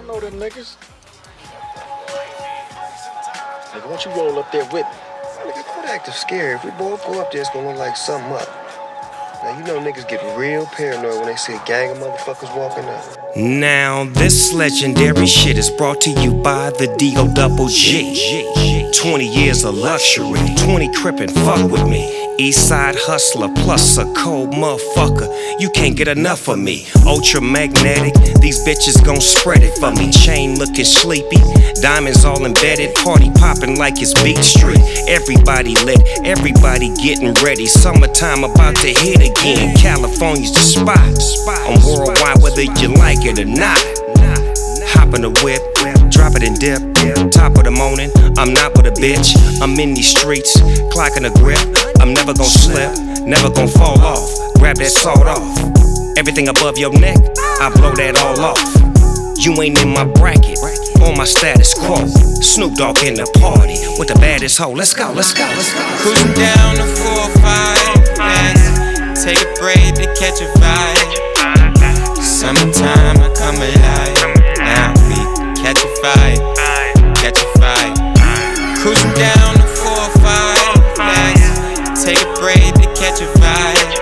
know them niggas. Nigga, why don't you roll up there with me? Nigga, quit acting scared. If we both go up there, it's gonna look like something up. Now, you know niggas get real paranoid when they see a gang of motherfuckers walking up. Now, this legendary shit is brought to you by the D-O-double-G. 20 years of luxury, 20 crippin', fuck with me. Eastside hustler plus a cold motherfucker. You can't get enough of me. Ultra magnetic, these bitches gon' spread it for me. Chain looking sleepy, diamonds all embedded. Party poppin' like it's Beat Street. Everybody lit, everybody getting ready. Summertime about to hit again. California's the spot. I'm worldwide whether you like it or not. Hop in the whip, drop it and dip. Top of the morning, I'm not with a bitch. I'm in these streets, clocking a grip. I'm never gon' slip, never gon' fall off. Grab that salt off. Everything above your neck, I blow that all off. You ain't in my bracket, on my status quo. Snoop Dogg in the party with the baddest hoe. Let's go, let's go, let's go. Cruising down the 405, yes. Take a break to catch a vibe. Summertime, I come alive. Now we catch a vibe, catch a vibe. Cruising down the 405, yes. Take a break to catch a vibe.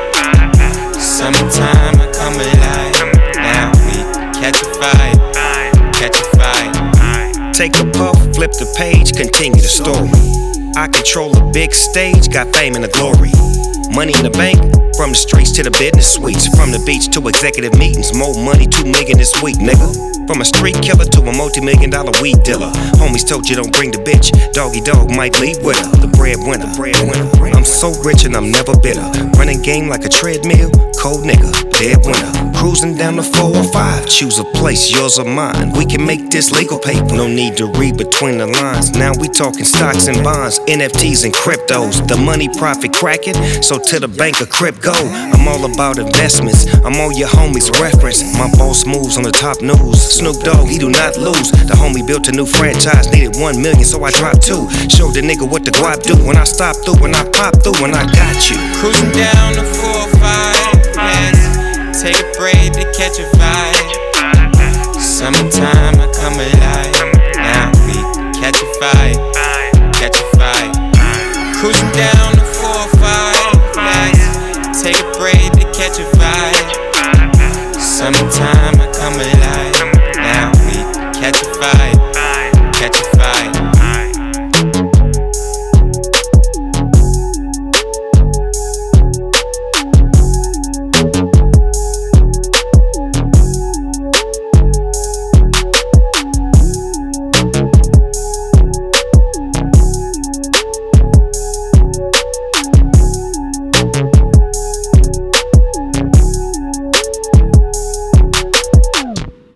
Summertime, I come alive. Now we catch a vibe, catch a vibe. Take a puff, flip the page, continue the story. I control a big stage, got fame and the glory. Money in the bank, from the streets to the business suites. From the beach to executive meetings, more money, 2 million this week, nigga. From a street killer to a multi-million-dollar weed dealer. Homies told you don't bring the bitch, doggy dog might leave with her. The breadwinner. I'm so rich and I'm never bitter. Running game like a treadmill, cold nigga, dead winner. Cruising down the 405, choose a place, yours or mine. We can make this legal paper, no need to read between the lines. Now we talking stocks and bonds, NFTs and cryptos. The money profit cracking, so to the bank of crypto. I'm all about investments, I'm all your homies reference. My boss moves on the top news. Snoop Dogg, he do not lose. The homie built a new franchise, needed 1 million, so I dropped 2. Showed the nigga what the guap do when I stop through, when I pop through, when I got you. Cruising down the 405, yes. Take a break to catch a vibe.